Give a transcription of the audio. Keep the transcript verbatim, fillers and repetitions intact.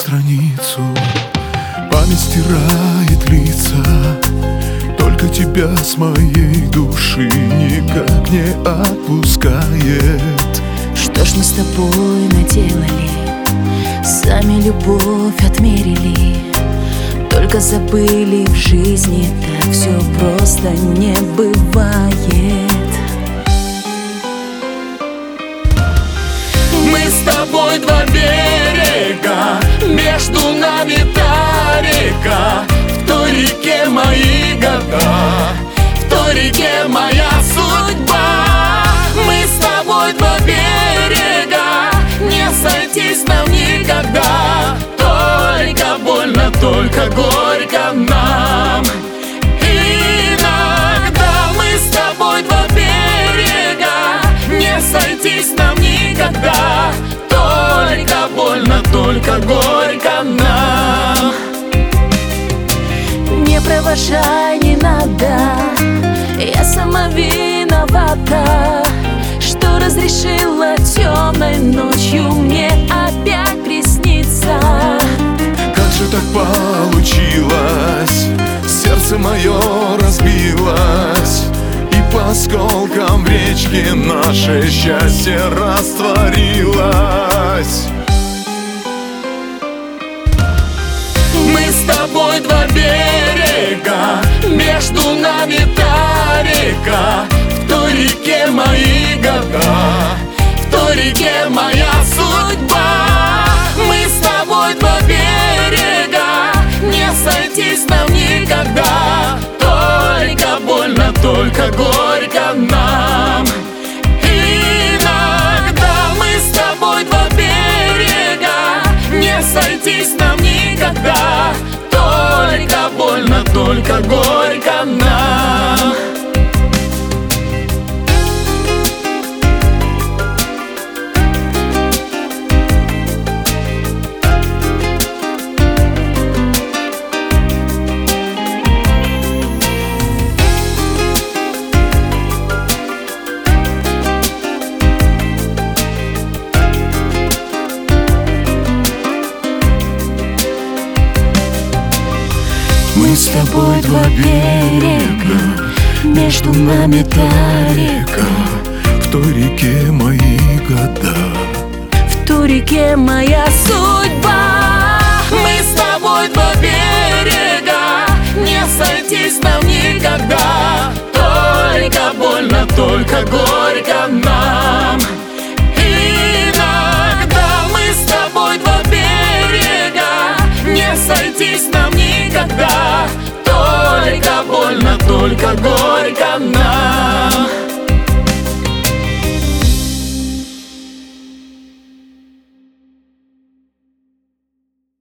страницу, память стирает лица. Только тебя с моей души никак не отпускает. Что ж мы с тобой наделали? Сами любовь отмерили, только забыли, в жизни так все просто не бывает. Мы с тобой два берега, между нами та река. В той реке мои года, в той реке моя судьба. Мы с тобой два берега, не сойтись нам никогда. Только больно, только горько нам. Иногда мы с тобой два берега, не сойтись нам никогда. Только больно, только горько нам. Не провожай, не надо, я сама виновата, что разрешила темной ночью мне опять присниться. Как же так получилось? Сердце мое разбилось, и по осколкам в речке наше счастье растворилось. Мы с тобой два берега, между нами та река. В той реке мои года, в той реке моя судьба. Мы с тобой два берега, не сойтись нам никогда. Только больно, только горько нам. Иногда мы с тобой два берега, не сойтись нам никогда. Только больно, только горько нам. Мы с тобой два берега, между нами та река. В той реке мои года, В той реке моя судьба. Мы с тобой два берега, не сойтись нам никогда. Только больно, только горько нам. Иногда мы с тобой два берега, не сойтись нам никогда. Только больно, только горько нам.